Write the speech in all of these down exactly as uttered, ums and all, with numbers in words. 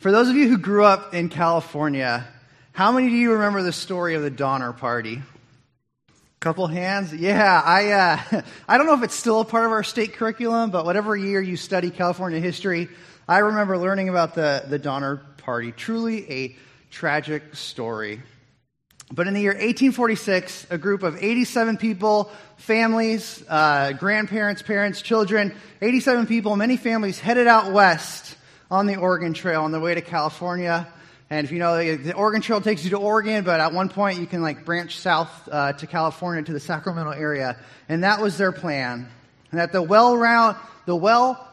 For those of you who grew up in California, how many of you remember the story of the Donner Party? Couple hands? Yeah, I uh, I don't know if it's still a part of our state curriculum, but whatever year you study California history, I remember learning about the, the Donner Party. Truly a tragic story. But in the year eighteen forty-six, a group of eighty-seven people, families, uh, grandparents, parents, children, eighty-seven people, many families headed out west on the Oregon Trail on their way to California. And if you know, the Oregon Trail takes you to Oregon, but at one point you can like branch south uh, to California, to the Sacramento area. And that was their plan. And that the well-round, the well,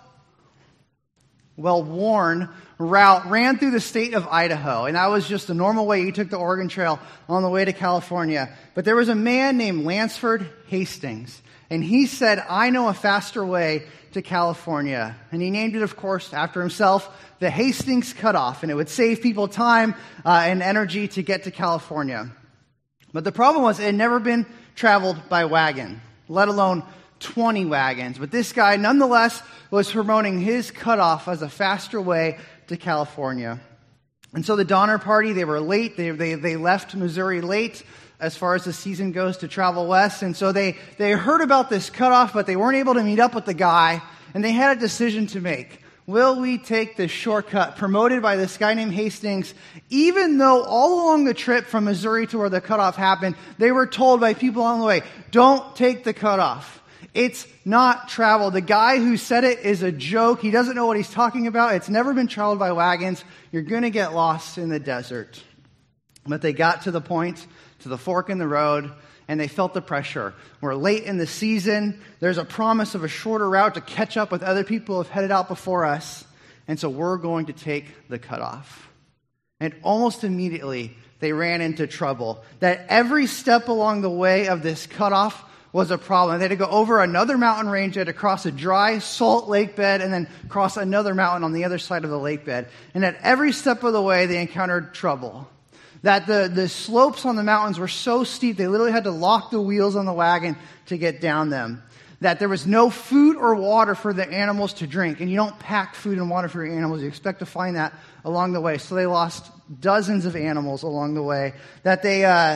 well-worn route ran through the state of Idaho. And that was just the normal way you took the Oregon Trail on the way to California. But there was a man named Lansford Hastings. And he said, I know a faster way to California. And he named it, of course, after himself, the Hastings Cutoff. And it would save people time uh, and energy to get to California. But the problem was it had never been traveled by wagon, let alone twenty wagons. But this guy, nonetheless, was promoting his cutoff as a faster way to California. And so the Donner Party, they were late. They, they, they left Missouri late as far as the season goes to travel west. And so they, they heard about this cutoff, but they weren't able to meet up with the guy. And they had a decision to make. Will we take this shortcut promoted by this guy named Hastings, even though all along the trip from Missouri to where the cutoff happened, they were told by people along the way, don't take the cutoff. It's not traveled. The guy who said it is a joke. He doesn't know what he's talking about. It's never been traveled by wagons. You're going to get lost in the desert. But they got to the point, to the fork in the road, and they felt the pressure. We're late in the season. There's a promise of a shorter route to catch up with other people who have headed out before us. And so we're going to take the cutoff. And almost immediately, they ran into trouble. That every step along the way of this cutoff was a problem. They had to go over another mountain range. They had to cross a dry salt lake bed and then cross another mountain on the other side of the lake bed. And at every step of the way, they encountered trouble. That the, the slopes on the mountains were so steep, they literally had to lock the wheels on the wagon to get down them. That there was no food or water for the animals to drink. And you don't pack food and water for your animals. You expect to find that along the way. So they lost dozens of animals along the way. That they... Uh,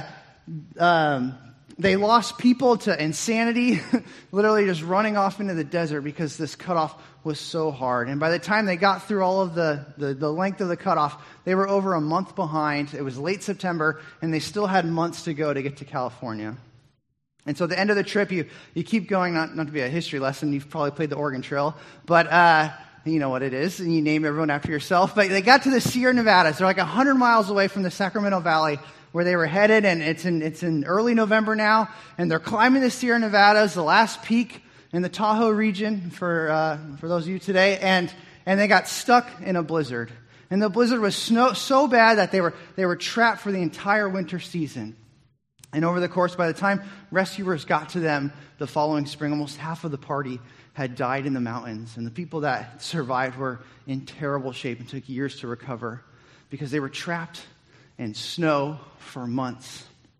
um, They lost people to insanity, literally just running off into the desert because this cutoff was so hard. And by the time they got through all of the, the, the length of the cutoff, they were over a month behind. It was late September, and they still had months to go to get to California. And so at the end of the trip, you, you keep going, not, not to be a history lesson, you've probably played the Oregon Trail, but uh, you know what it is, and you name everyone after yourself. But they got to the Sierra Nevadas. They're like one hundred miles away from the Sacramento Valley, where they were headed, and it's in it's in early November now, and they're climbing the Sierra Nevadas, the last peak in the Tahoe region for uh, for those of you today, and and they got stuck in a blizzard, and the blizzard was snow, so bad that they were they were trapped for the entire winter season. And over the course, by the time rescuers got to them the following spring, almost half of the party had died in the mountains, and the people that survived were in terrible shape and took years to recover because they were trapped in snow for months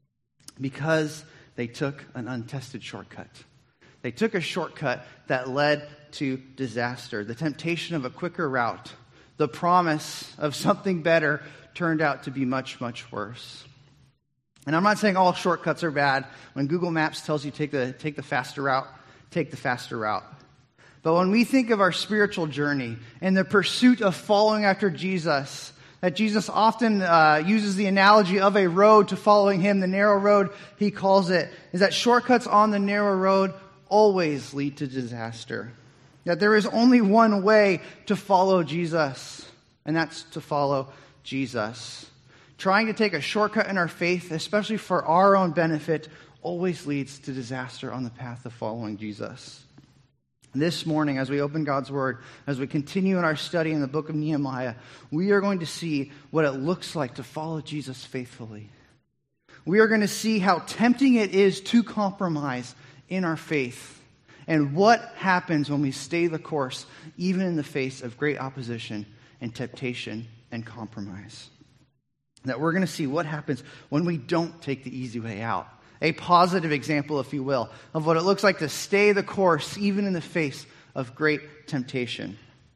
because they took an untested shortcut. They took a shortcut that led to disaster. The temptation of a quicker route, the promise of something better turned out to be much, much worse. And I'm not saying all shortcuts are bad. When Google Maps tells you take the take the faster route, take the faster route. But when we think of our spiritual journey and the pursuit of following after Jesus, that Jesus often uh, uses the analogy of a road to following him, the narrow road, he calls it, is that shortcuts on the narrow road always lead to disaster. That there is only one way to follow Jesus, and that's to follow Jesus. Trying to take a shortcut in our faith, especially for our own benefit, always leads to disaster on the path of following Jesus. This morning, as we open God's Word, as we continue in our study in the book of Nehemiah, we are going to see what it looks like to follow Jesus faithfully. We are going to see how tempting it is to compromise in our faith, and what happens when we stay the course, even in the face of great opposition and temptation and compromise. That we're going to see what happens when we don't take the easy way out. A positive example, if you will, of what it looks like to stay the course even in the face of great temptation.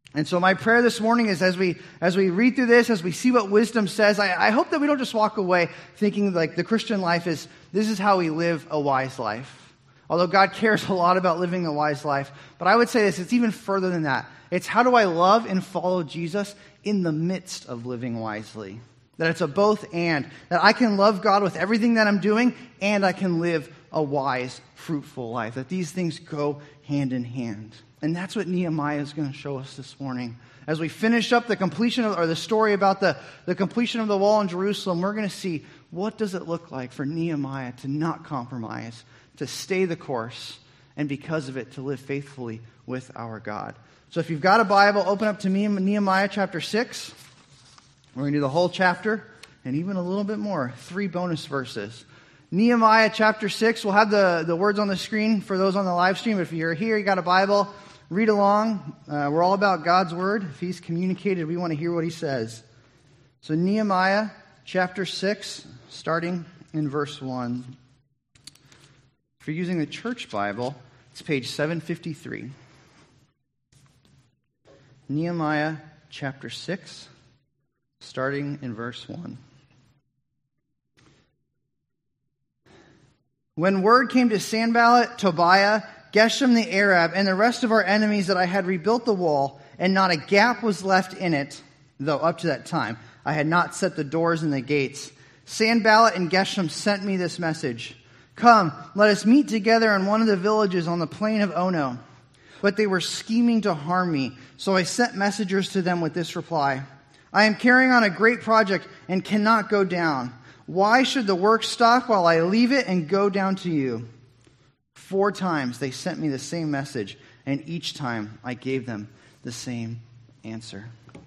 And so my prayer this morning is as we as we read through this, as we see what wisdom says, I, I hope that we don't just walk away thinking like the Christian life is, this is how we live a wise life. Although God cares a lot about living a wise life. But I would say this, it's even further than that. It's how do I love and follow Jesus in the midst of living wisely? That it's a both and. That I can love God with everything that I'm doing, and I can live a wise, fruitful life. That these things go hand in hand. And that's what Nehemiah is going to show us this morning. As we finish up the completion of, or the story about the, the completion of the wall in Jerusalem, we're going to see what does it look like for Nehemiah to not compromise, to stay the course, and because of it, to live faithfully with our God. So if you've got a Bible, open up to me in Nehemiah chapter six. We're going to do the whole chapter, and even a little bit more, three bonus verses. Nehemiah chapter six, we'll have the, the words on the screen for those on the live stream. If you're here, you got a Bible, read along. Uh, we're all about God's word. If he's communicated, we want to hear what he says. So Nehemiah chapter six, starting in verse one. If you're using the church Bible, it's page seven fifty-three. Nehemiah chapter six, starting in verse one. When word came to Sanballat, Tobiah, Geshem the Arab, and the rest of our enemies that I had rebuilt the wall, and not a gap was left in it, though up to that time I had not set the doors and the gates, Sanballat and Geshem sent me this message. Come, let us meet together in one of the villages on the plain of Ono. But they were scheming to harm me, so I sent messengers to them with this reply. I am carrying on a great project and cannot go down. Why should the work stop while I leave it and go down to you? Four times they sent me the same message, and each time I gave them the same answer.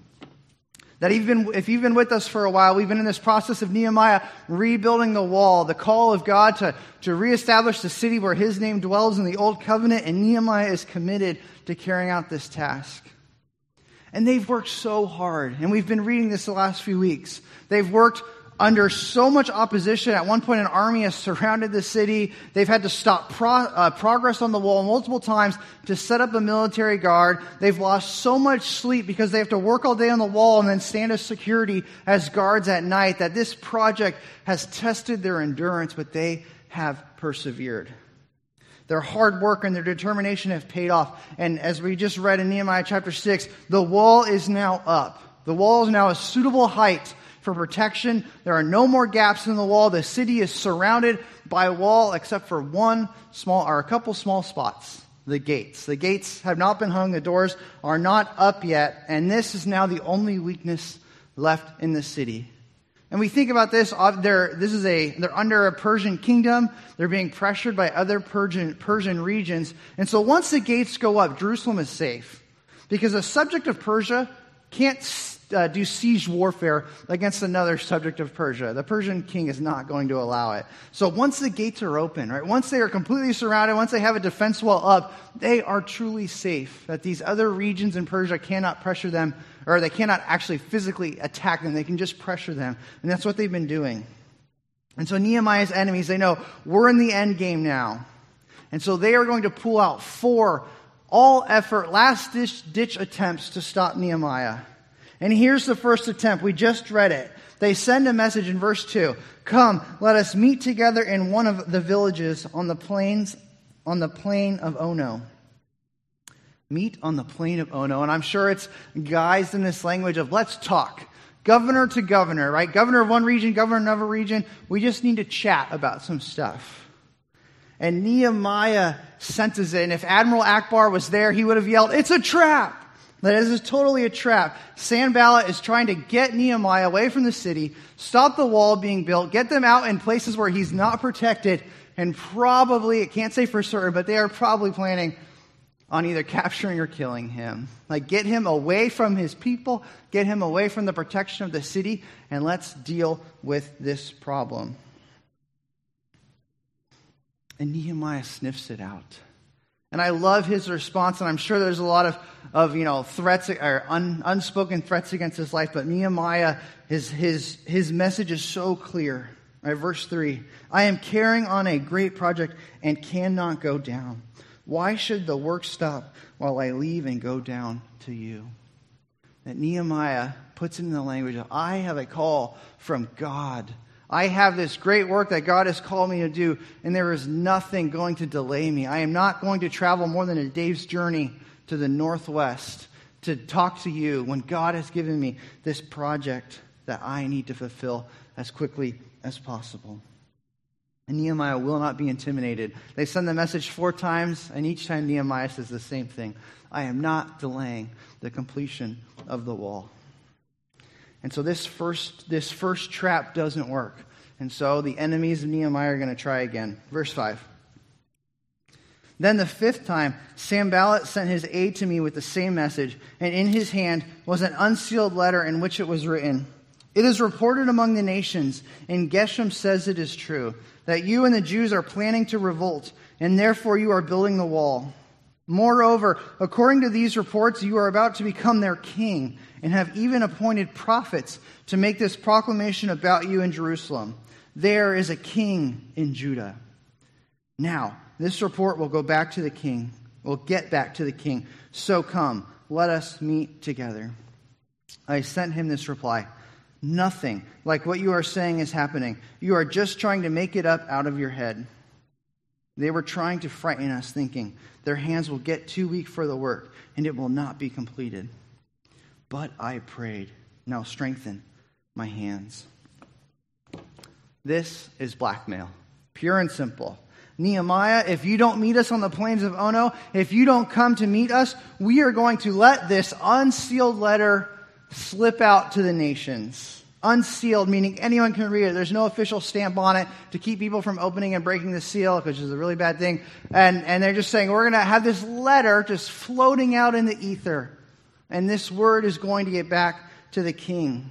That even if you've been with us for a while, we've been in this process of Nehemiah rebuilding the wall, the call of God to, to reestablish the city where his name dwells in the old covenant, and Nehemiah is committed to carrying out this task. And they've worked so hard, and we've been reading this the last few weeks. They've worked under so much opposition. At one point, an army has surrounded the city. They've had to stop pro- uh, progress on the wall multiple times to set up a military guard. They've lost so much sleep because they have to work all day on the wall and then stand as security as guards at night, that this project has tested their endurance, but they have persevered. Their hard work and their determination have paid off. And as we just read in Nehemiah chapter six, the wall is now up. The wall is now a suitable height for protection. There are no more gaps in the wall. The city is surrounded by a wall except for one small, or a couple small spots. The gates. The gates have not been hung. The doors are not up yet. And this is now the only weakness left in the city. And we think about this. They're, this is a, they're under a Persian kingdom. They're being pressured by other Persian, Persian regions. And so once the gates go up, Jerusalem is safe. Because a subject of Persia can't uh, do siege warfare against another subject of Persia. The Persian king is not going to allow it. So once the gates are open, right, once they are completely surrounded, once they have a defense wall up, they are truly safe. That these other regions in Persia cannot pressure them, or they cannot actually physically attack them. They can just pressure them. And that's what they've been doing. And so Nehemiah's enemies, they know we're in the end game now. And so they are going to pull out four all-effort, last-ditch attempts to stop Nehemiah. And here's the first attempt. We just read it. They send a message in verse two. Come, let us meet together in one of the villages on the plains, on the plain of Ono. Meet on the plain of Ono. And I'm sure it's guised in this language of let's talk. Governor to governor, right? Governor of one region, governor of another region. We just need to chat about some stuff. And Nehemiah senses it. And if Admiral Akbar was there, he would have yelled, it's a trap. That this is totally a trap. Sanballat is trying to get Nehemiah away from the city, stop the wall being built, get them out in places where he's not protected, and probably, it can't say for certain, but they are probably planning on either capturing or killing him. Like, get him away from his people, get him away from the protection of the city, and let's deal with this problem. And Nehemiah sniffs it out. And I love his response, and I'm sure there's a lot of, of you know, threats or un, unspoken threats against his life, but Nehemiah, his, his, his message is so clear. Right, verse three, I am carrying on a great project and cannot go down. Why should the work stop while I leave and go down to you? that Nehemiah puts it in the language of, I have a call from God. I have this great work that God has called me to do, and there is nothing going to delay me. I am not going to travel more than a day's journey to the northwest to talk to you when God has given me this project that I need to fulfill as quickly as possible. And Nehemiah will not be intimidated. They send the message four times, and each time Nehemiah says the same thing. I am not delaying the completion of the wall. And so this first, this first trap doesn't work. And so the enemies of Nehemiah are going to try again. Verse five. Then the fifth time, Sanballat sent his aide to me with the same message, and in his hand was an unsealed letter in which it was written, It is reported among the nations, and Geshem says it is true, that you and the Jews are planning to revolt, and therefore you are building the wall. Moreover, according to these reports, you are about to become their king, and have even appointed prophets to make this proclamation about you in Jerusalem. There is a king in Judah. Now, this report will go back to the king, will get back to the king. So come, let us meet together. I sent him this reply. Nothing like what you are saying is happening. You are just trying to make it up out of your head. They were trying to frighten us, thinking their hands will get too weak for the work, and it will not be completed. But I prayed, now strengthen my hands. This is blackmail, pure and simple. Nehemiah, if you don't meet us on the plains of Ono, if you don't come to meet us, we are going to let this unsealed letter slip out to the nations. Unsealed, meaning anyone can read it. There's no official stamp on it to keep people from opening and breaking the seal, which is a really bad thing. And, and they're just saying, we're going to have this letter just floating out in the ether. And this word is going to get back to the king.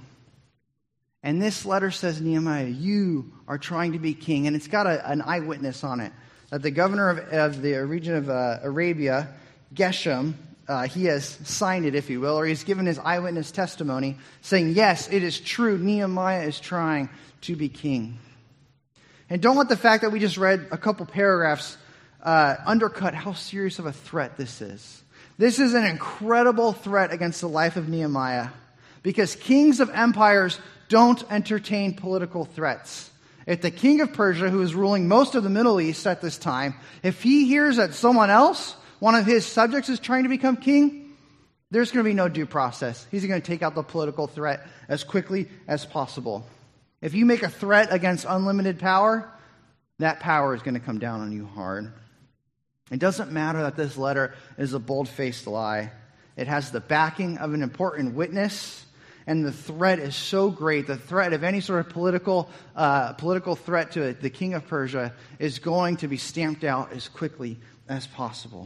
And this letter says, Nehemiah, you are trying to be king. And it's got a, an eyewitness on it. That the governor of, of the region of uh, Arabia, Geshem, uh, he has signed it, if you will, or he's given his eyewitness testimony, saying, yes, it is true, Nehemiah is trying to be king. And don't let the fact that we just read a couple paragraphs uh, undercut how serious of a threat this is. This is an incredible threat against the life of Nehemiah, because kings of empires don't entertain political threats. If the king of Persia, who is ruling most of the Middle East at this time, if he hears that someone else, one of his subjects, is trying to become king, there's going to be no due process. He's going to take out the political threat as quickly as possible. If you make a threat against unlimited power, that power is going to come down on you hard. It doesn't matter that this letter is a bold-faced lie. It has the backing of an important witness. And the threat is so great, the threat of any sort of political uh, political threat to the king of Persia is going to be stamped out as quickly as possible.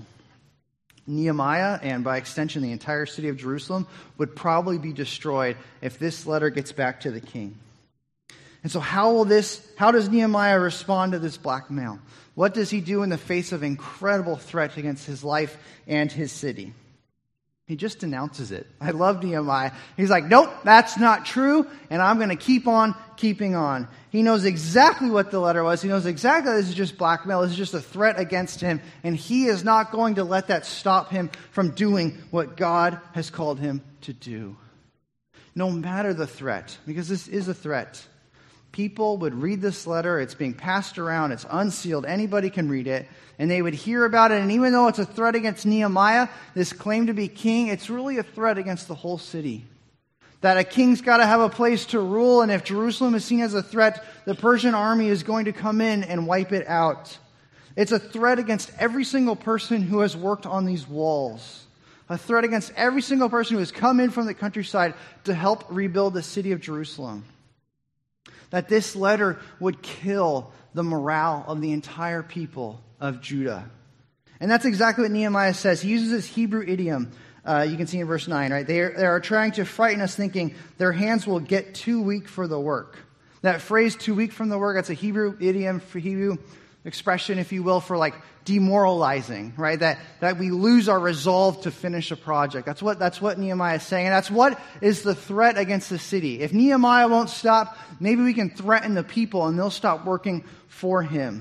Nehemiah, and by extension the entire city of Jerusalem, would probably be destroyed if this letter gets back to the king. And so how will this, how does Nehemiah respond to this blackmail? What does he do in the face of incredible threat against his life and his city? He just denounces it. I love Nehemiah. He's like, nope, that's not true, and I'm going to keep on keeping on. He knows exactly what the letter was. He knows exactly this is just blackmail. This is just a threat against him, and he is not going to let that stop him from doing what God has called him to do. No matter the threat, because this is a threat. People would read this letter. It's being passed around. It's unsealed. Anybody can read it. And they would hear about it. And even though it's a threat against Nehemiah, this claim to be king, it's really a threat against the whole city. That a king's got to have a place to rule. And if Jerusalem is seen as a threat, the Persian army is going to come in and wipe it out. It's a threat against every single person who has worked on these walls. A threat against every single person who has come in from the countryside to help rebuild the city of Jerusalem. That this letter would kill the morale of the entire people of Judah. And that's exactly what Nehemiah says. He uses this Hebrew idiom. Uh, you can see in verse nine, right? They are, they are trying to frighten us, thinking their hands will get too weak for the work. That phrase, too weak from the work, that's a Hebrew idiom, for Hebrew expression, if you will, for like demoralizing, right? That that we lose our resolve to finish a project. That's what that's what Nehemiah is saying. And that's what is the threat against the city. If Nehemiah won't stop, maybe we can threaten the people and they'll stop working for him.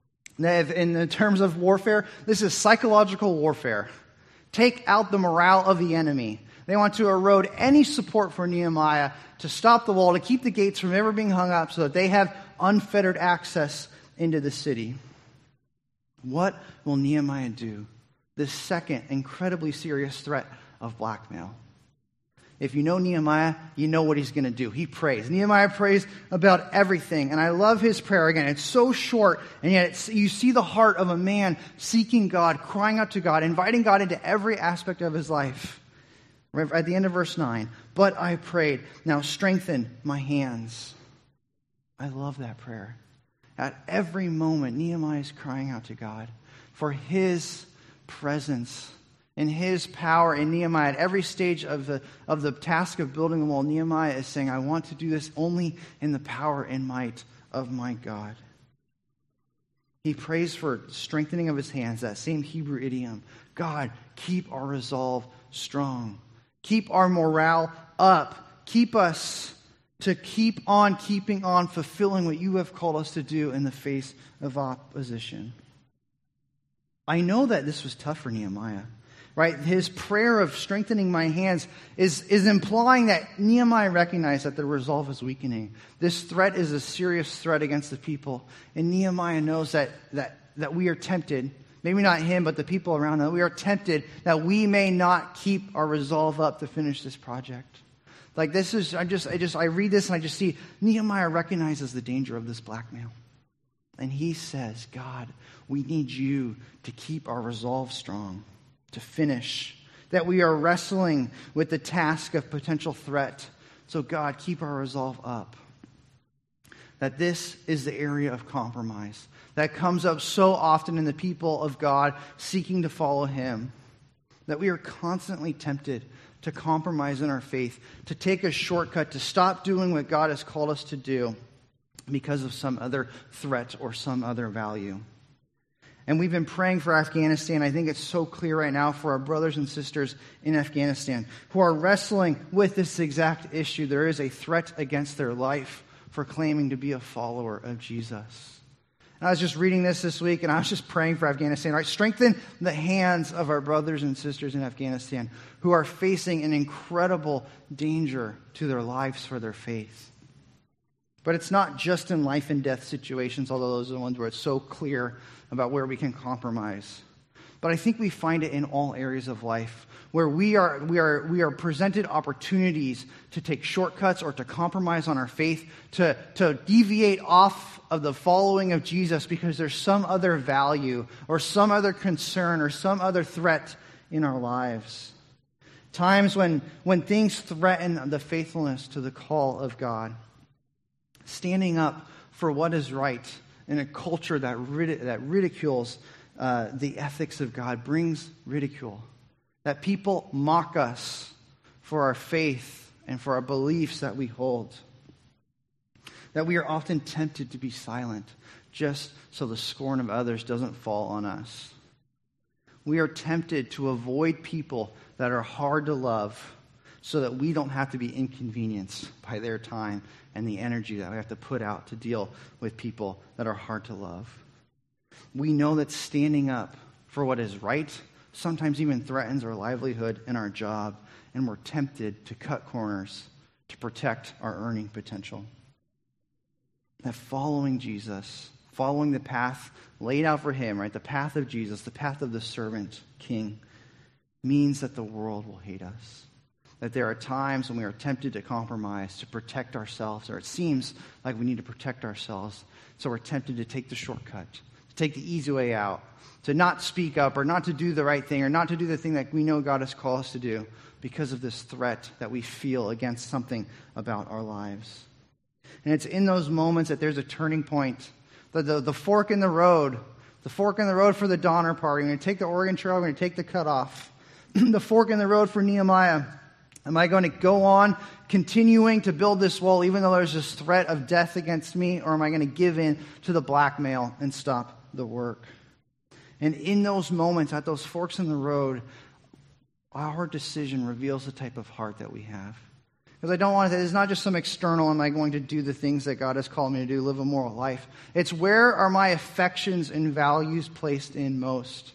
In the terms of warfare, this is psychological warfare. Take out the morale of the enemy. They want to erode any support for Nehemiah to stop the wall, to keep the gates from ever being hung up so that they have unfettered access into the city. What will Nehemiah do? This second incredibly serious threat of blackmail. If you know Nehemiah, you know what he's going to do. He prays. Nehemiah prays about everything. And I love his prayer. Again, it's so short, and yet it's, you see the heart of a man seeking God, crying out to God, inviting God into every aspect of his life. At the end of verse nine, but I prayed, now strengthen my hands. I love that prayer. At every moment, Nehemiah is crying out to God for his presence and his power in Nehemiah. At every stage of the of the task of building the wall, Nehemiah is saying, I want to do this only in the power and might of my God. He prays for strengthening of his hands, that same Hebrew idiom. God, keep our resolve strong. Keep our morale up. Keep us to keep on keeping on fulfilling what you have called us to do in the face of opposition. I know that this was tough for Nehemiah. Right? His prayer of strengthening my hands is, is implying that Nehemiah recognized that the resolve is weakening. This threat is a serious threat against the people. And Nehemiah knows that, that, that we are tempted, maybe not him, but the people around him, we are tempted that we may not keep our resolve up to finish this project. Like this is, I just, I just, I read this and I just see Nehemiah recognizes the danger of this blackmail. And he says, God, we need you to keep our resolve strong, to finish, that we are wrestling with the task of potential threat. So God, keep our resolve up. That this is the area of compromise that comes up so often in the people of God seeking to follow him. That we are constantly tempted to compromise in our faith, to take a shortcut, to stop doing what God has called us to do because of some other threat or some other value. And we've been praying for Afghanistan. I think it's so clear right now for our brothers and sisters in Afghanistan who are wrestling with this exact issue. There is a threat against their life for claiming to be a follower of Jesus. And I was just reading this this week, and I was just praying for Afghanistan. Right? Strengthen the hands of our brothers and sisters in Afghanistan who are facing an incredible danger to their lives for their faith. But it's not just in life and death situations, although those are the ones where it's so clear about where we can compromise. But I think we find it in all areas of life where we are we are we are presented opportunities to take shortcuts or to compromise on our faith, to, to deviate off of the following of Jesus because there's some other value or some other concern or some other threat in our lives. Times when when things threaten the faithfulness to the call of God. Standing up for what is right in a culture that rid- that ridicules uh, the ethics of God, brings ridicule. That people mock us for our faith and for our beliefs that we hold. That we are often tempted to be silent just so the scorn of others doesn't fall on us. We are tempted to avoid people that are hard to love so that we don't have to be inconvenienced by their time and the energy that we have to put out to deal with people that are hard to love. We know that standing up for what is right sometimes even threatens our livelihood and our job, and we're tempted to cut corners to protect our earning potential. That following Jesus, following the path laid out for him, right, the path of Jesus, the path of the servant king, means that the world will hate us. That there are times when we are tempted to compromise, to protect ourselves, or it seems like we need to protect ourselves. So we're tempted to take the shortcut, to take the easy way out, to not speak up, or not to do the right thing, or not to do the thing that we know God has called us to do because of this threat that we feel against something about our lives. And it's in those moments that there's a turning point, the, the, the fork in the road, the fork in the road for the Donner Party. We're going to take the Oregon Trail, we're going to take the cutoff. The fork in the road for Nehemiah. Am I going to go on continuing to build this wall even though there's this threat of death against me, or am I going to give in to the blackmail and stop the work? And in those moments, at those forks in the road, our decision reveals the type of heart that we have. Because I don't want to, it's not just some external, am I going to do the things that God has called me to do, live a moral life. It's where are my affections and values placed in most?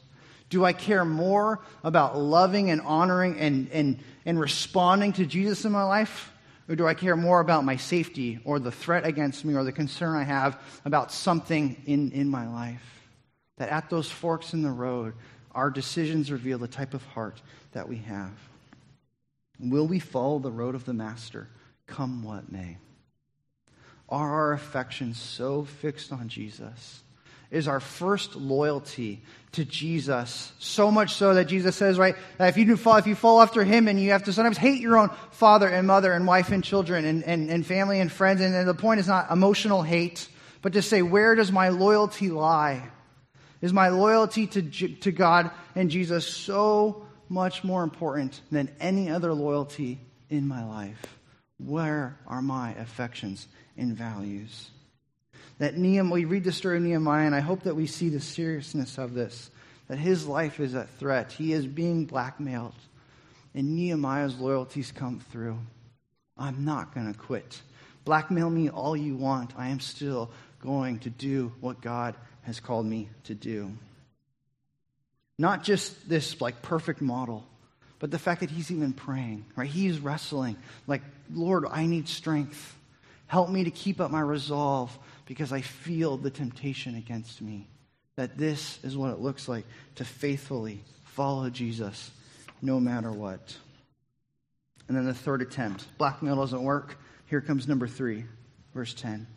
Do I care more about loving and honoring and, and, and responding to Jesus in my life? Or do I care more about my safety or the threat against me or the concern I have about something in, in my life? That at those forks in the road, our decisions reveal the type of heart that we have. Will we follow the road of the Master, come what may? Are our affections so fixed on Jesus? Is our first loyalty to Jesus so much so that Jesus says, right, that if you do fall, if you fall after him and you have to sometimes hate your own father and mother and wife and children and, and, and family and friends, and, and the point is not emotional hate, but to say, where does my loyalty lie? Is my loyalty to, to God and Jesus so much more important than any other loyalty in my life? Where are my affections and values? That Nehemiah, we read the story of Nehemiah, and I hope that we see the seriousness of this, that his life is at threat. He is being blackmailed, and Nehemiah's loyalties come through. I'm not going to quit. Blackmail me all you want. I am still going to do what God has called me to do. Not just this like perfect model, but the fact that he's even praying, right? He's wrestling like, Lord, I need strength. Help me to keep up my resolve because I feel the temptation against me. That this is what it looks like to faithfully follow Jesus no matter what. And then the third attempt. Blackmail doesn't work. Here comes number three, verse ten.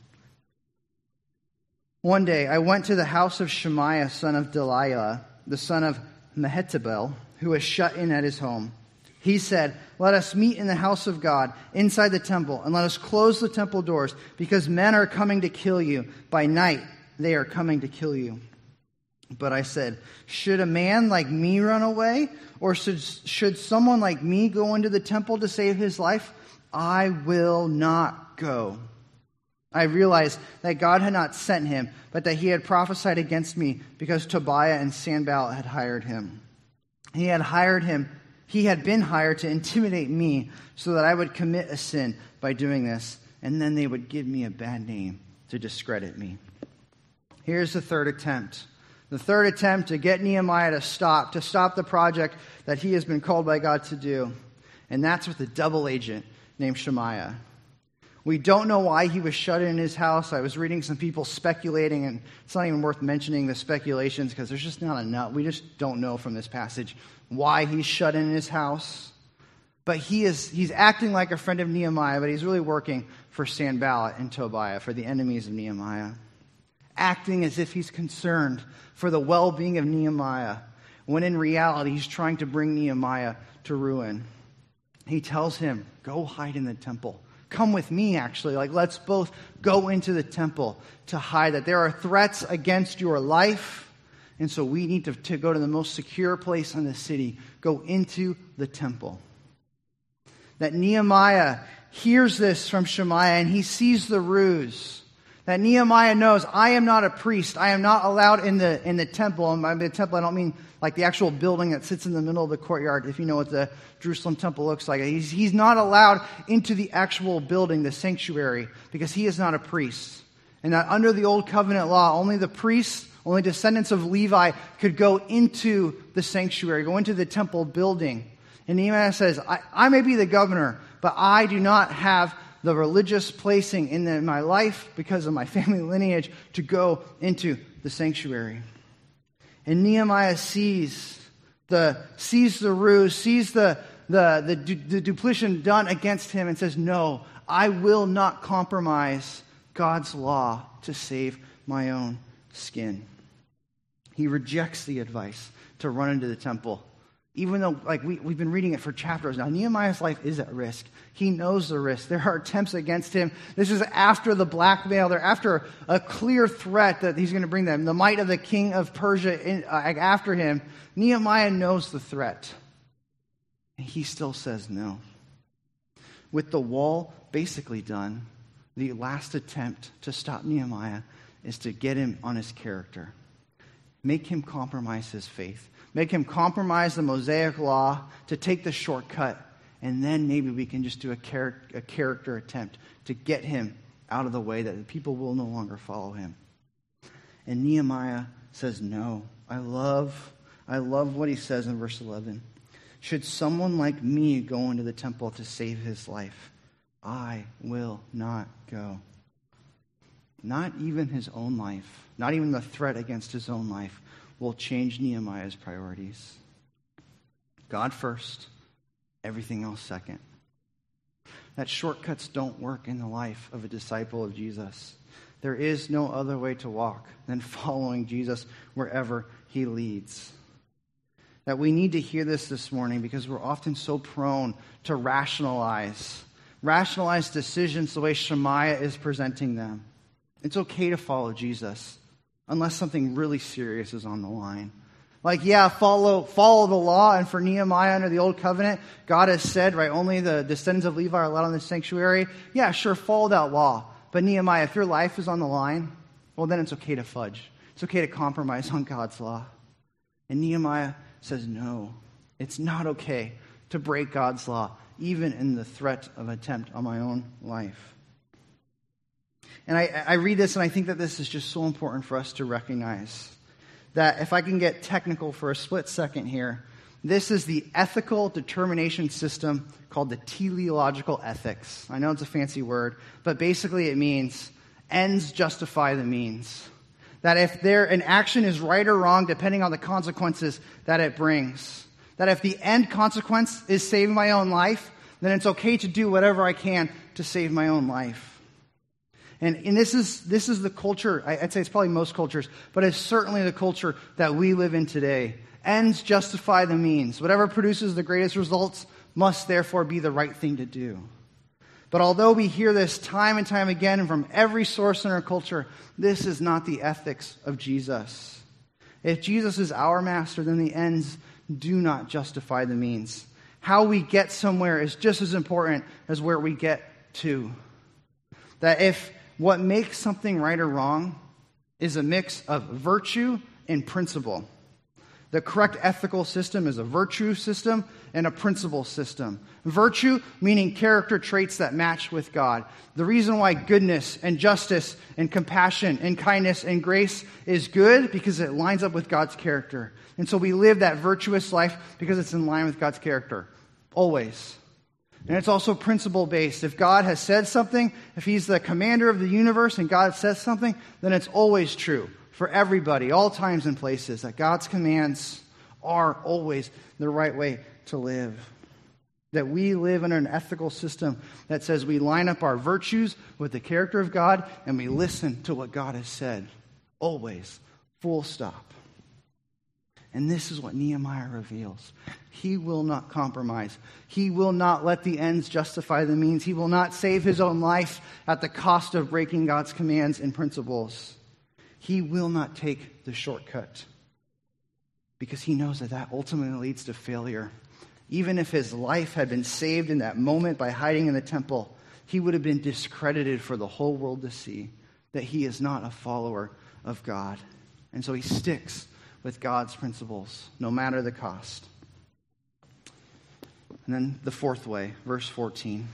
One day I went to the house of Shemaiah, son of Delilah, the son of Mehetabel, who was shut in at his home. He said, let us meet in the house of God, inside the temple, and let us close the temple doors, because men are coming to kill you. By night they are coming to kill you. But I said, should a man like me run away? Or should, should someone like me go into the temple to save his life? I will not go. I realized that God had not sent him, but that he had prophesied against me because Tobiah and Sanballat had hired him. He had hired him. He had been hired to intimidate me so that I would commit a sin by doing this, and then they would give me a bad name to discredit me. Here's the third attempt. The third attempt to get Nehemiah to stop, to stop the project that he has been called by God to do. And that's with a double agent named Shemaiah. We don't know why he was shut in his house. I was reading some people speculating, and it's not even worth mentioning the speculations because there's just not enough. We just don't know from this passage why he's shut in his house. But he is he's acting like a friend of Nehemiah, but he's really working for Sanballat and Tobiah, for the enemies of Nehemiah. Acting as if he's concerned for the well-being of Nehemiah, when in reality he's trying to bring Nehemiah to ruin. He tells him, go hide in the temple. Come with me, actually. Like, let's both go into the temple to hide that there are threats against your life. And so we need to, to go to the most secure place in the city. Go into the temple. That Nehemiah hears this from Shemaiah and he sees the ruse. That Nehemiah knows, I am not a priest. I am not allowed in the in the temple. And by the temple, I don't mean like the actual building that sits in the middle of the courtyard, if you know what the Jerusalem temple looks like. He's, he's not allowed into the actual building, the sanctuary, because he is not a priest. And that under the old covenant law, only the priests, only descendants of Levi could go into the sanctuary, go into the temple building. And Nehemiah says, I, I may be the governor, but I do not have the religious placing in, the, in my life because of my family lineage to go into the sanctuary. And Nehemiah sees the sees the ruse, sees the the, the the duplicity done against him, and says, "No, I will not compromise God's law to save my own skin." He rejects the advice to run into the temple. Even though, like, we, we've been reading it for chapters now, Nehemiah's life is at risk. He knows the risk. There are attempts against him. This is after the blackmail. They're after a clear threat that he's going to bring them. The might of the king of Persia in, uh, after him. Nehemiah knows the threat. And he still says no. With the wall basically done, the last attempt to stop Nehemiah is to get him on his character. Make him compromise his faith. Make him compromise the Mosaic law to take the shortcut, and then maybe we can just do a, char- a character attempt to get him out of the way that the people will no longer follow him. And Nehemiah says, no, I love, I love what he says in verse eleven. Should someone like me go into the temple to save his life, I will not go. Not even his own life, not even the threat against his own life will change Nehemiah's priorities. God first, everything else second. That shortcuts don't work in the life of a disciple of Jesus. There is no other way to walk than following Jesus wherever he leads. That we need to hear this this morning because we're often so prone to rationalize, rationalize decisions the way Shemaiah is presenting them. It's okay to follow Jesus unless something really serious is on the line. Like, yeah, follow follow the law. And for Nehemiah under the Old Covenant, God has said, right, only the descendants of Levi are allowed in the sanctuary. Yeah, sure, follow that law. But Nehemiah, if your life is on the line, well, then it's okay to fudge. It's okay to compromise on God's law. And Nehemiah says, no, it's not okay to break God's law, even in the threat of attempt on my own life. And I, I read this and I think that this is just so important for us to recognize that if I can get technical for a split second here, this is the ethical determination system called the teleological ethics. I know it's a fancy word, but basically it means ends justify the means. That if there an action is right or wrong depending on the consequences that it brings. That if the end consequence is saving my own life, then it's okay to do whatever I can to save my own life. And, and this is this is the culture, I'd say it's probably most cultures, but it's certainly the culture that we live in today. Ends justify the means. Whatever produces the greatest results must therefore be the right thing to do. But although we hear this time and time again and from every source in our culture, this is not the ethics of Jesus. If Jesus is our master, then the ends do not justify the means. How we get somewhere is just as important as where we get to. That if what makes something right or wrong is a mix of virtue and principle. The correct ethical system is a virtue system and a principle system. Virtue, meaning character traits that match with God. The reason why goodness and justice and compassion and kindness and grace is good because it lines up with God's character. And so we live that virtuous life because it's in line with God's character. Always. And it's also principle-based. If God has said something, if he's the commander of the universe and God says something, then it's always true for everybody, all times and places, that God's commands are always the right way to live. That we live in an ethical system that says we line up our virtues with the character of God and we listen to what God has said. Always. Full stop. And this is what Nehemiah reveals. He will not compromise. He will not let the ends justify the means. He will not save his own life at the cost of breaking God's commands and principles. He will not take the shortcut because he knows that that ultimately leads to failure. Even if his life had been saved in that moment by hiding in the temple, he would have been discredited for the whole world to see that he is not a follower of God. And so he sticks with God's principles, no matter the cost. And then the fourth way, verse fourteen.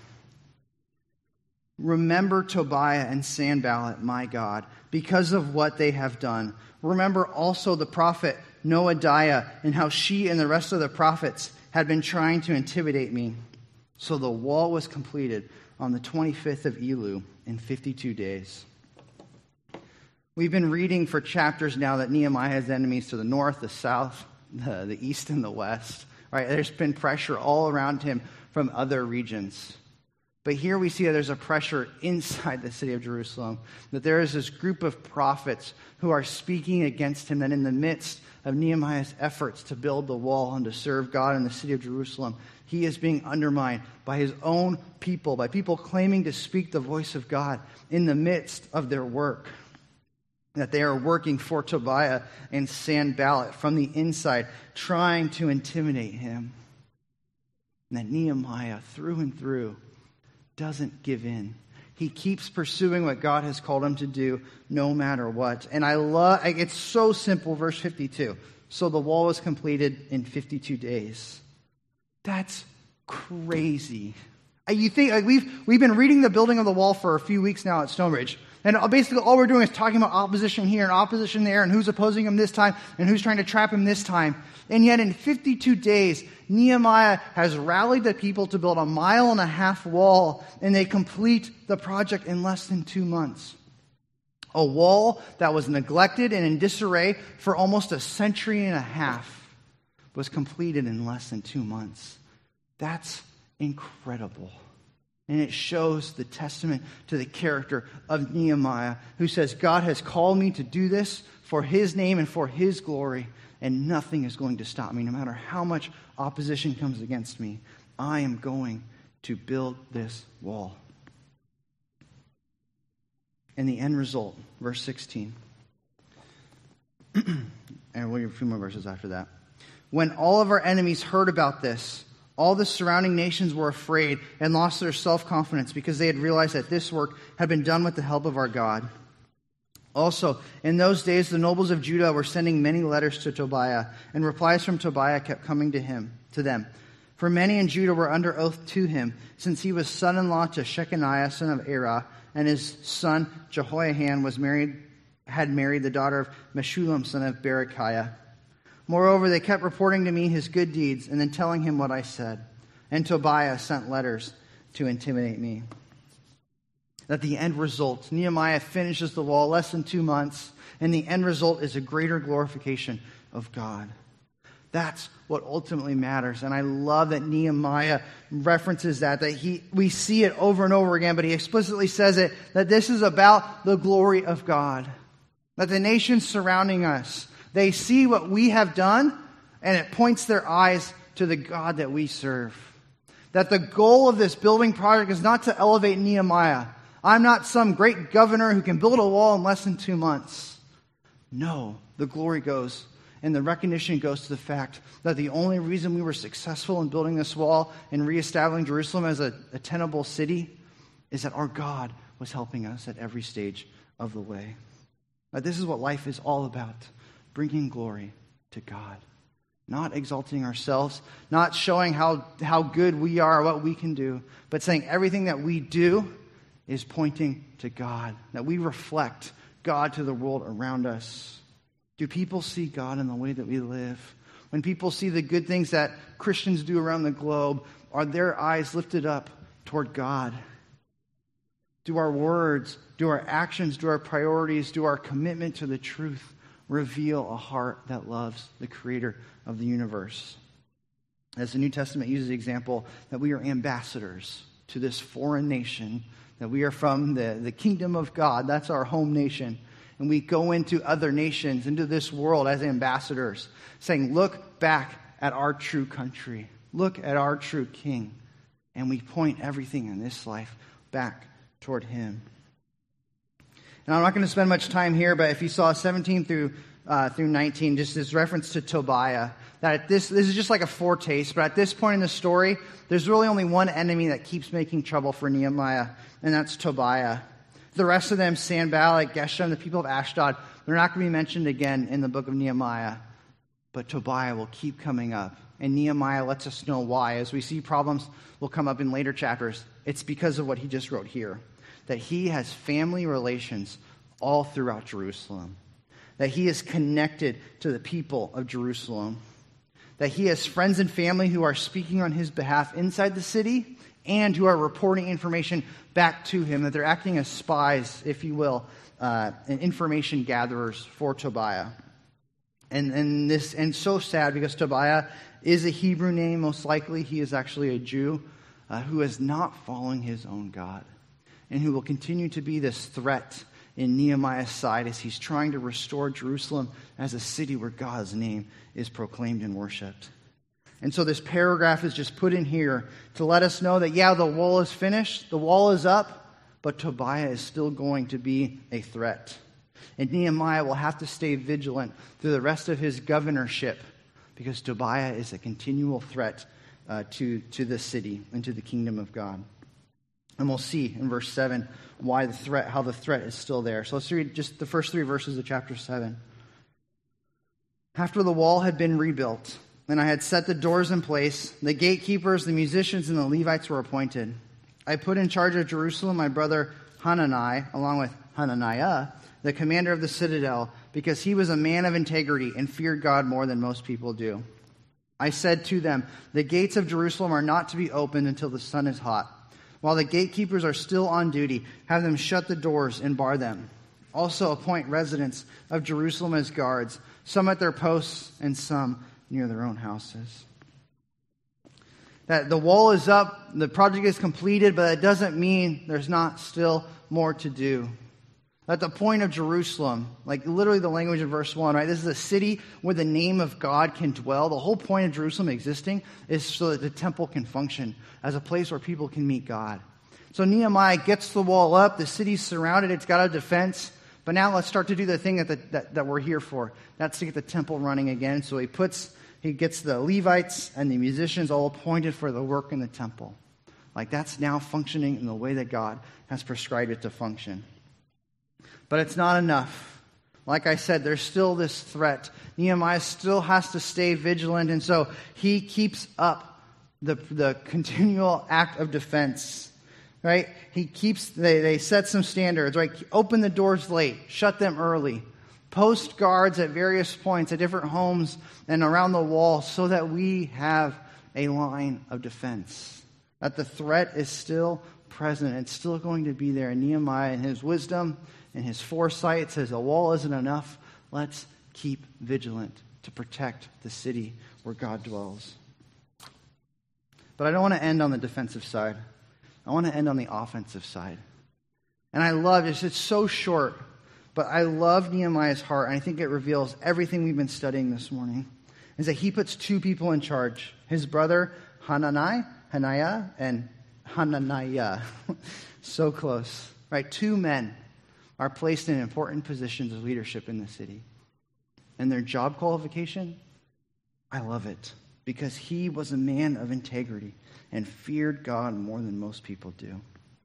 Remember Tobiah and Sanballat, my God, because of what they have done. Remember also the prophet Noadiah and how she and the rest of the prophets had been trying to intimidate me. So the wall was completed on the twenty-fifth of Elul in fifty-two days. We've been reading for chapters now that Nehemiah has enemies to the north, the south, the, the east, and the west. Right? There's been pressure all around him from other regions. But here we see that there's a pressure inside the city of Jerusalem, that there is this group of prophets who are speaking against him, that in the midst of Nehemiah's efforts to build the wall and to serve God in the city of Jerusalem, he is being undermined by his own people, by people claiming to speak the voice of God in the midst of their work. That they are working for Tobiah and Sanballat from the inside, trying to intimidate him. And that Nehemiah, through and through, doesn't give in. He keeps pursuing what God has called him to do, no matter what. And I love, it's so simple, verse fifty-two. So the wall was completed in fifty-two days. That's crazy. You think, like we've we've been reading the building of the wall for a few weeks now at Stonebridge. And basically all we're doing is talking about opposition here and opposition there and who's opposing him this time and who's trying to trap him this time. And yet in fifty-two days, Nehemiah has rallied the people to build a mile and a half wall, and they complete the project in less than two months. A wall that was neglected and in disarray for almost a century and a half was completed in less than two months. That's incredible. And it shows the testament to the character of Nehemiah, who says, God has called me to do this for his name and for his glory, and nothing is going to stop me. No matter how much opposition comes against me, I am going to build this wall. And the end result, verse sixteen. And we'll get a few more verses after that. When all of our enemies heard about this, all the surrounding nations were afraid and lost their self-confidence because they had realized that this work had been done with the help of our God. Also, in those days, the nobles of Judah were sending many letters to Tobiah, and replies from Tobiah kept coming to him, to them. For many in Judah were under oath to him, since he was son-in-law to Shechaniah, son of Erah, and his son Jehoiahan was married, had married the daughter of Meshullam, son of Berechiah. Moreover, they kept reporting to me his good deeds, and then telling him what I said. And Tobiah sent letters to intimidate me. That the end result, Nehemiah finishes the wall less than two months, and the end result is a greater glorification of God. That's what ultimately matters. And I love that Nehemiah references that, that he we see it over and over again, but he explicitly says it, that this is about the glory of God. That the nations surrounding us, they see what we have done, and it points their eyes to the God that we serve. That the goal of this building project is not to elevate Nehemiah. I'm not some great governor who can build a wall in less than two months. No, the glory goes, and the recognition goes to the fact that the only reason we were successful in building this wall and reestablishing Jerusalem as a, a tenable city is that our God was helping us at every stage of the way. Now, this is what life is all about. Bringing glory to God. Not exalting ourselves, not showing how, how good we are, what we can do, but saying everything that we do is pointing to God, that we reflect God to the world around us. Do people see God in the way that we live? When people see the good things that Christians do around the globe, are their eyes lifted up toward God? Do our words, do our actions, do our priorities, do our commitment to the truth reveal a heart that loves the creator of the universe? As the New Testament uses the example that we are ambassadors to this foreign nation, that we are from the, the kingdom of God, that's our home nation, and we go into other nations, into this world as ambassadors, saying, look back at our true country, look at our true king, and we point everything in this life back toward him. Now, I'm not going to spend much time here, but if you saw seventeen through uh, through nineteen, just this reference to Tobiah, that at this this is just like a foretaste, but at this point in the story, there's really only one enemy that keeps making trouble for Nehemiah, and that's Tobiah. The rest of them, Sanballat, Geshem, the people of Ashdod, they're not going to be mentioned again in the book of Nehemiah, but Tobiah will keep coming up, and Nehemiah lets us know why. As we see problems will come up in later chapters, it's because of what he just wrote here. That he has family relations all throughout Jerusalem. That he is connected to the people of Jerusalem. That he has friends and family who are speaking on his behalf inside the city and who are reporting information back to him. That they're acting as spies, if you will, uh, and information gatherers for Tobiah. And, and this and so sad because Tobiah is a Hebrew name. Most likely he is actually a Jew uh, who is not following his own God. And who will continue to be this threat in Nehemiah's side as he's trying to restore Jerusalem as a city where God's name is proclaimed and worshipped. And so this paragraph is just put in here to let us know that, yeah, the wall is finished, the wall is up, but Tobiah is still going to be a threat. And Nehemiah will have to stay vigilant through the rest of his governorship because Tobiah is a continual threat uh, to, to the city and to the kingdom of God. And we'll see in verse seven why the threat, how the threat is still there. So let's read just the first three verses of chapter seven. After the wall had been rebuilt, and I had set the doors in place, the gatekeepers, the musicians, and the Levites were appointed. I put in charge of Jerusalem my brother Hanani, along with Hananiah, the commander of the citadel, because he was a man of integrity and feared God more than most people do. I said to them, the gates of Jerusalem are not to be opened until the sun is hot. While the gatekeepers are still on duty, have them shut the doors and bar them. Also appoint residents of Jerusalem as guards, some at their posts and some near their own houses. That the wall is up, the project is completed, but that doesn't mean there's not still more to do. At the point of Jerusalem, like literally the language of verse one, right? This is a city where the name of God can dwell. The whole point of Jerusalem existing is so that the temple can function as a place where people can meet God. So Nehemiah gets the wall up. The city's surrounded. It's got a defense. But now let's start to do the thing that, the, that, that we're here for. That's to get the temple running again. So he puts, he gets the Levites and the musicians all appointed for the work in the temple. Like that's now functioning in the way that God has prescribed it to function. But it's not enough. Like I said, there's still this threat. Nehemiah still has to stay vigilant, and so he keeps up the, the continual act of defense. Right? He keeps, they, they set some standards, right? Open the doors late, shut them early, post guards at various points at different homes and around the wall so that we have a line of defense. That the threat is still present. It's still going to be there. And Nehemiah, in his wisdom and his foresight, says the wall isn't enough. Let's keep vigilant to protect the city where God dwells. But I don't want to end on the defensive side. I want to end on the offensive side. And I love it. It's so short, but I love Nehemiah's heart, and I think it reveals everything we've been studying this morning, is that he puts two people in charge. His brother, Hanani, Hananiah, and Hananiah. So close. Right? Two men are placed in important positions of leadership in the city. And their job qualification, I love it. Because he was a man of integrity and feared God more than most people do.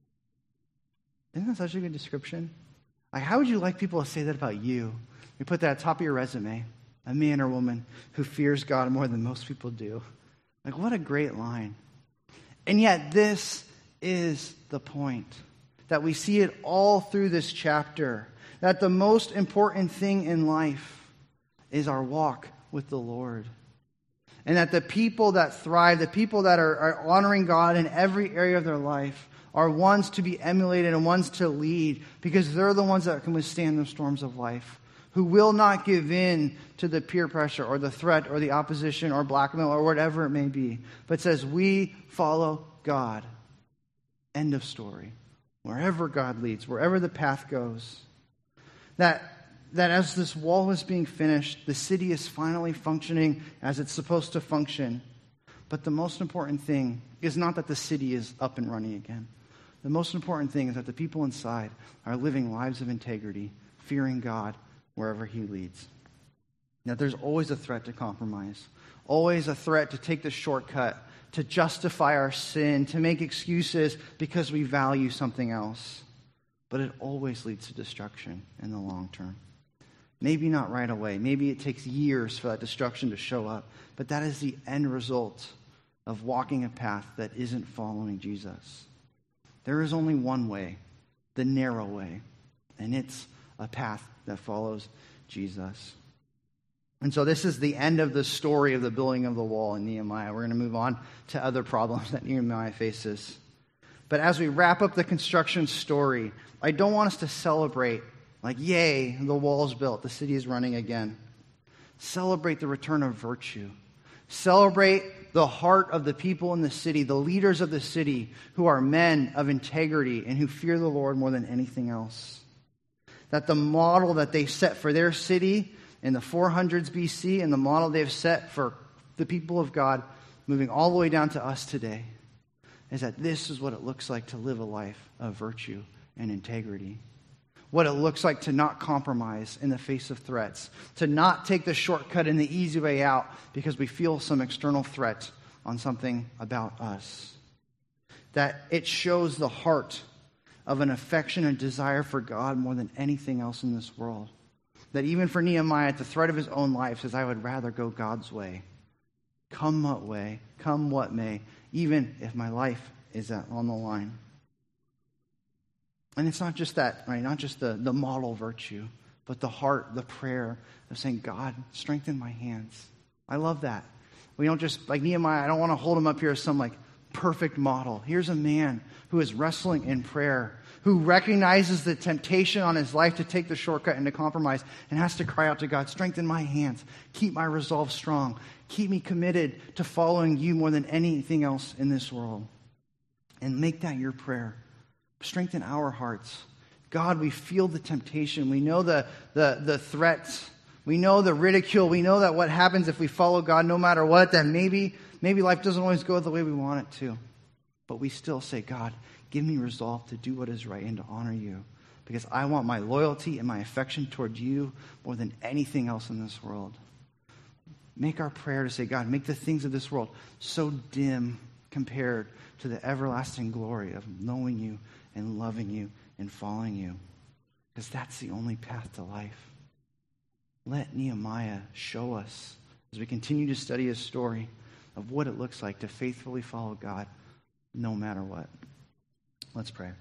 Isn't that such a good description? Like, how would you like people to say that about you? You put that at the top of your resume. A man or woman who fears God more than most people do. Like, what a great line. And yet this is the point. That we see it all through this chapter. That the most important thing in life is our walk with the Lord. And that the people that thrive, the people that are, are honoring God in every area of their life, are ones to be emulated and ones to lead, because they're the ones that can withstand the storms of life, who will not give in to the peer pressure or the threat or the opposition or blackmail or whatever it may be, but says, we follow God. End of story. Wherever God leads, wherever the path goes. That that as this wall is being finished, the city is finally functioning as it's supposed to function. But the most important thing is not that the city is up and running again. The most important thing is that the people inside are living lives of integrity, fearing God wherever he leads. Now, there's always a threat to compromise, always a threat to take the shortcut, to justify our sin, to make excuses because we value something else. But it always leads to destruction in the long term. Maybe not right away. Maybe it takes years for that destruction to show up. But that is the end result of walking a path that isn't following Jesus. There is only one way, the narrow way. And it's a path that follows Jesus. And so this is the end of the story of the building of the wall in Nehemiah. We're going to move on to other problems that Nehemiah faces. But as we wrap up the construction story, I don't want us to celebrate like, yay, the wall's built, the city is running again. Celebrate the return of virtue. Celebrate the heart of the people in the city, the leaders of the city, who are men of integrity and who fear the Lord more than anything else. That the model that they set for their city in the four hundreds B C and the model they've set for the people of God moving all the way down to us today is that this is what it looks like to live a life of virtue and integrity. What it looks like to not compromise in the face of threats, to not take the shortcut and the easy way out because we feel some external threat on something about us. That it shows the heart of an affection and desire for God more than anything else in this world. That even for Nehemiah, at the threat of his own life, says, I would rather go God's way. Come what way, come what may, even if my life is on the line. And it's not just that, right? Not just the, the model virtue, but the heart, the prayer of saying, God, strengthen my hands. I love that. We don't just, like Nehemiah, I don't want to hold him up here as some like perfect model. Here's a man who is wrestling in prayer, who recognizes the temptation on his life to take the shortcut and to compromise, and has to cry out to God, strengthen my hands, keep my resolve strong, keep me committed to following you more than anything else in this world. And make that your prayer. Strengthen our hearts. God, we feel the temptation. We know the, the, the threats. We know the ridicule. We know that what happens if we follow God, no matter what, that maybe, maybe life doesn't always go the way we want it to. But we still say, God, give me resolve to do what is right and to honor you. Because I want my loyalty and my affection toward you more than anything else in this world. Make our prayer to say, God, make the things of this world so dim compared to the everlasting glory of knowing you and loving you and following you. Because that's the only path to life. Let Nehemiah show us, as we continue to study his story, of what it looks like to faithfully follow God no matter what. Let's pray.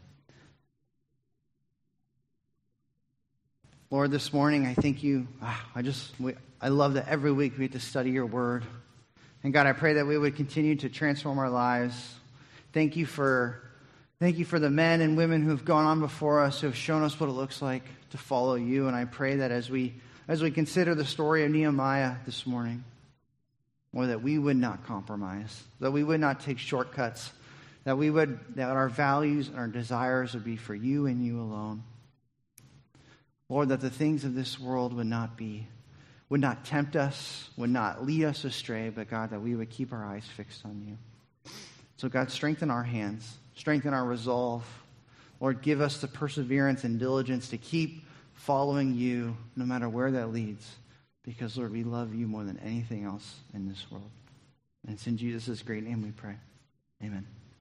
Lord, this morning I thank you. I just, I love that every week we get to study your word. And God, I pray that we would continue to transform our lives. Thank you for, thank you for the men and women who have gone on before us, who have shown us what it looks like to follow you. And I pray that as we, as we consider the story of Nehemiah this morning, or that we would not compromise, that we would not take shortcuts, that we would, that our values and our desires would be for you and you alone. Lord, that the things of this world would not be, would not tempt us, would not lead us astray, but God, that we would keep our eyes fixed on you. So God, strengthen our hands, strengthen our resolve. Lord, give us the perseverance and diligence to keep following you no matter where that leads. Because, Lord, we love you more than anything else in this world. And it's in Jesus' great name we pray. Amen.